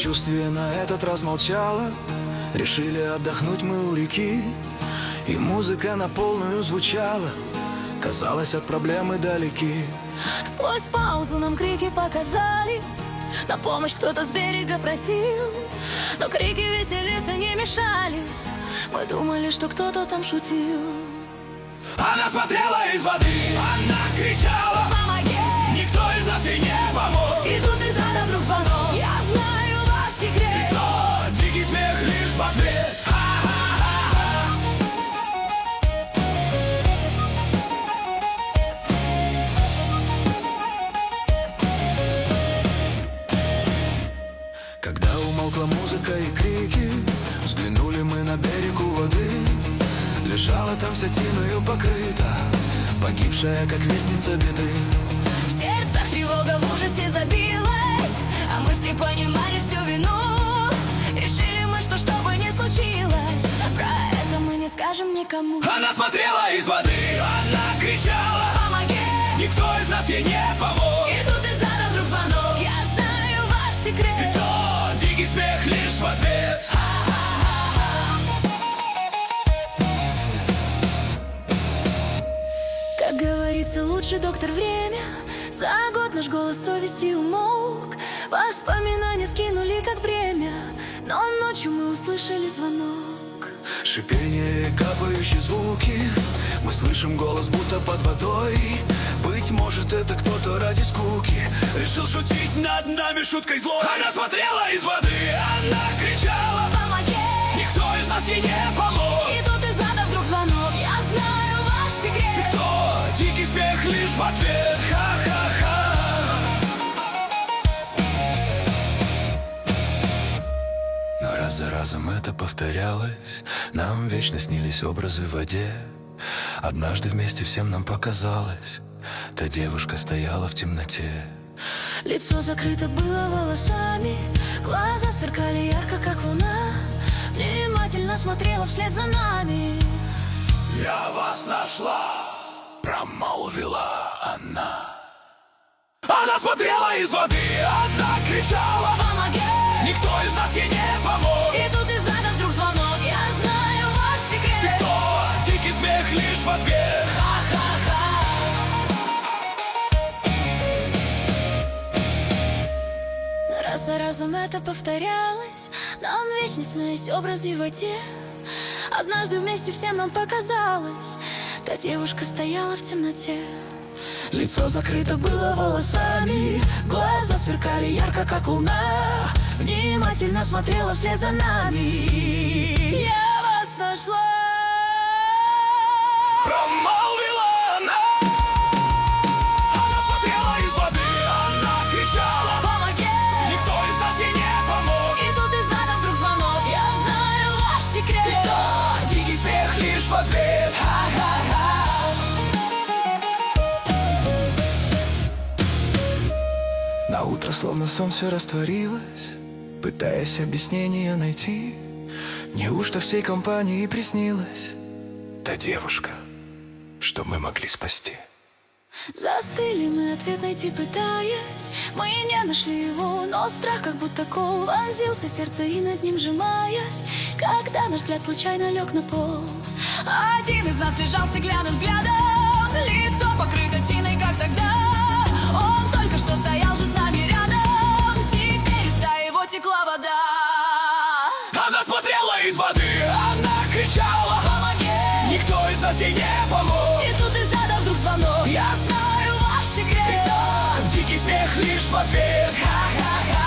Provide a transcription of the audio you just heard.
Сочувствие на этот раз молчало. Решили отдохнуть мы у реки, и музыка на полную звучала. Казалось, от проблемы далеки. Сквозь паузу нам крики показали, на помощь кто-то с берега просил. Но крики веселиться не мешали. Мы думали, что кто-то там шутил. Она смотрела из воды, она кричала: помоги! Никто из нас ей не помог. И тут из ада вдруг звонок: я знаю ваш секрет. Ты кто? Дикий смех лишь в ответ. Когда умолкла музыка и крики, взглянули мы на берег у воды. Лежала там вся тиною покрыта, погибшая, как вестница беды. В сердцах тревога в ужасе забилась, а мысли понимали всю вину. Решили мы, что бы ни случилось, про это мы не скажем никому. Она смотрела из воды, она кричала: помоги! Никто из нас ей не помог. И тут из ада вдруг звонок: я знаю ваш секрет. Ты кто? Дикий смех лишь в ответ. Как говорится, лучший доктор время. За год наш голос совести умолк. Воспоминания скинули как бремя, но ночью мы услышали звонок. Шипение и капающие звуки, мы слышим голос будто под водой. Быть может, это кто-то ради скуки решил шутить над нами шуткой злой. Она смотрела из воды, она кричала: помоги! Никто из нас ей не помог. И тут из ада вдруг звонок: я знаю ваш секрет. Ты кто? Дикий смех лишь в ответ. Ха-ха-ха. Но раз за разом это повторялось. Нам вечно снились образы в воде. Однажды вместе всем нам показалось, та девушка стояла в темноте. Лицо закрыто было волосами, глаза сверкали ярко, как луна. Внимательно смотрела вслед за нами. Я вас нашла, промолвила она. Она смотрела из воды, она кричала: помоги! Никто из нас ей не помог. И тут из ада вдруг звонок: я знаю ваш секрет. Ты кто? Дикий смех лишь в ответ. Ха-ха-ха. Раз за разом это повторялось. Нам вечно снились образы в воде. Однажды вместе всем нам показалось, та девушка стояла в темноте. Лицо закрыто было волосами, глаза сверкали ярко, как луна. Внимательно смотрела вслед за нами. Я вас нашла, промолвила она. Она смотрела из воды, она кричала: помоги! Никто из нас ей не помог. И тут из ада вдруг звонок: я знаю ваш секрет. Ты кто? Дикий смех лишь в ответ. Ха-ха-ха. На утро словно сон все растворилось, пытаясь объяснение найти. Неужто всей компании приснилась та девушка, что мы могли спасти? Застыли мы, ответ найти пытаясь. Мы не нашли его, но страх, как будто кол, вонзился в сердце и над ним сжимаясь. Когда наш взгляд случайно лег на пол, один из нас лежал стеклянным взглядом, лицо покрыто тиной, как тогда. Он только что стоял же с нами рядом, теперь из его текла вода. Она смотрела из воды, она кричала: помоги! Никто из нас ей не помог. И тут из ада вдруг звонок: я знаю ваш секрет. Дикий смех лишь в ответ. Ха-ха-ха.